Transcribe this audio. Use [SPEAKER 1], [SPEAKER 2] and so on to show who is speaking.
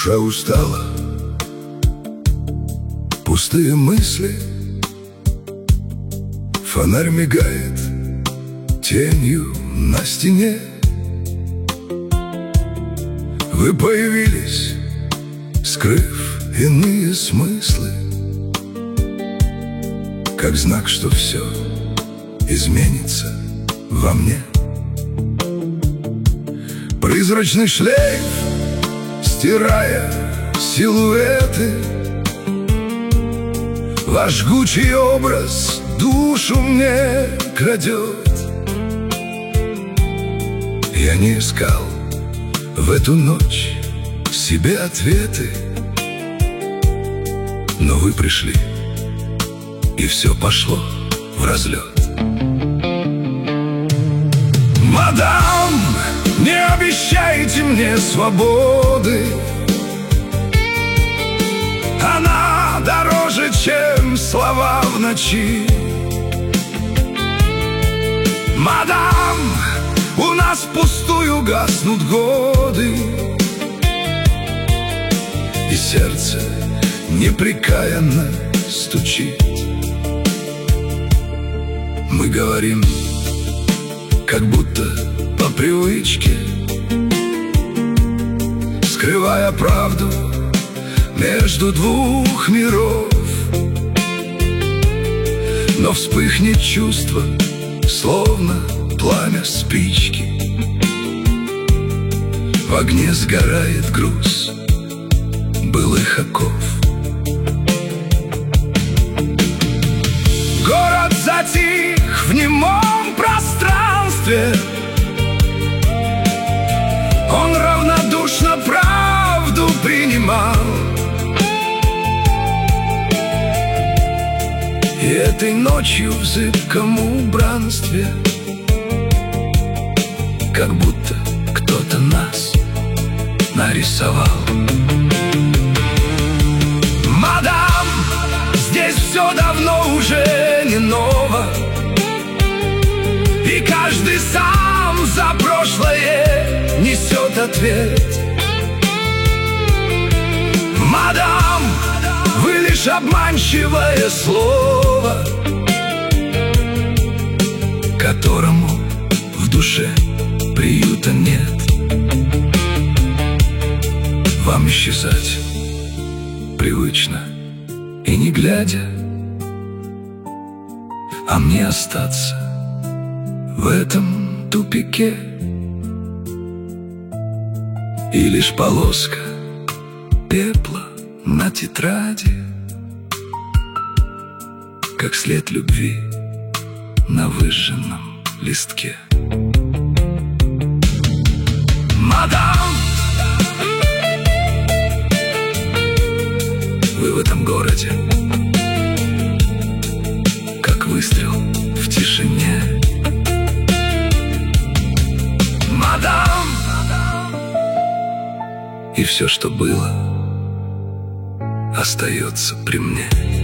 [SPEAKER 1] Душа устала, пустые мысли. Фонарь мигает тенью на стене. Вы появились, скрыв иные смыслы, как знак, что все изменится во мне. Призрачный шлейф, стирая силуэты, ваш жгучий образ душу мне крадет. Я не искал в эту ночь себе ответы, но вы пришли, и все пошло вразлет. Мадам, не обещайте мне свободы, она дороже, чем слова в ночи. Мадам, у нас впустую гаснут годы, и сердце непрекаянно стучит. Мы говорим, как будто по привычке, скрывая правду между двух миров. Но вспыхнет чувство, словно пламя спички. В огне сгорает груз былых оков. Город затих в немом пространстве, он равнодушно правду принимал. И этой ночью в зыбком убранстве, как будто кто-то нас нарисовал. Мадам, здесь все давно уже не ново, и каждый сам за прошлое несет ответ. Мадам, вы лишь обманчивое слово, которому в душе приюта нет. Вам исчезать привычно и не глядя, а мне остаться в этом тупике. И лишь полоска пепла на тетради, как след любви на выжженном листке. Мадам, вы в этом городе, как выстрел в тишине. Мадам, и все, что было, остается при мне.